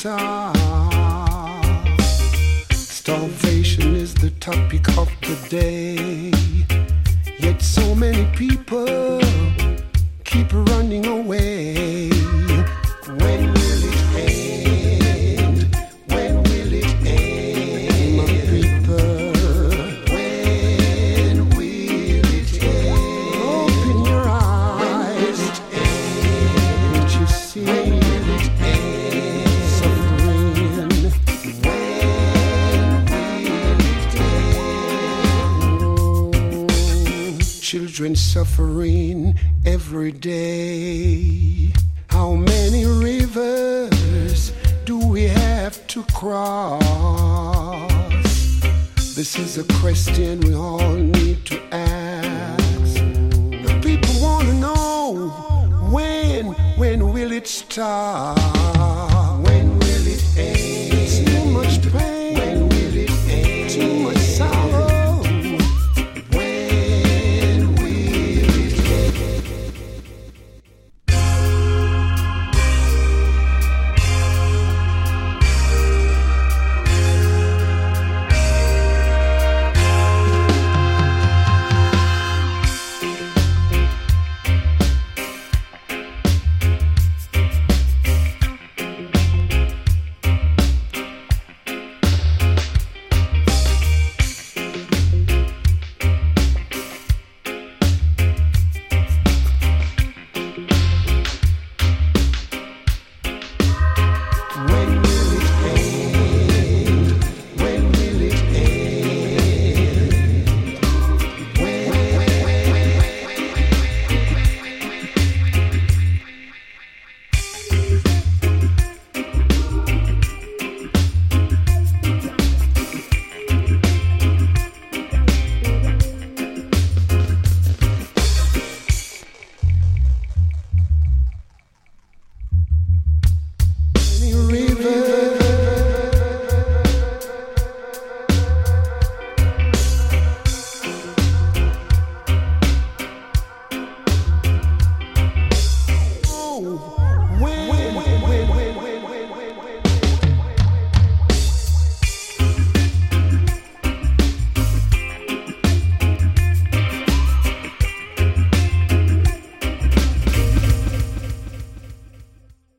start? Starvation is the topic of the day. Yet so many people keep running away. When will it end? When will it end? My people, when will it end? Open your eyes. When will it end? What you see? When will it end? Suffering. Children suffering every day. How many rivers do we have to cross? This is a question we all need to ask. The people want to know when will it start?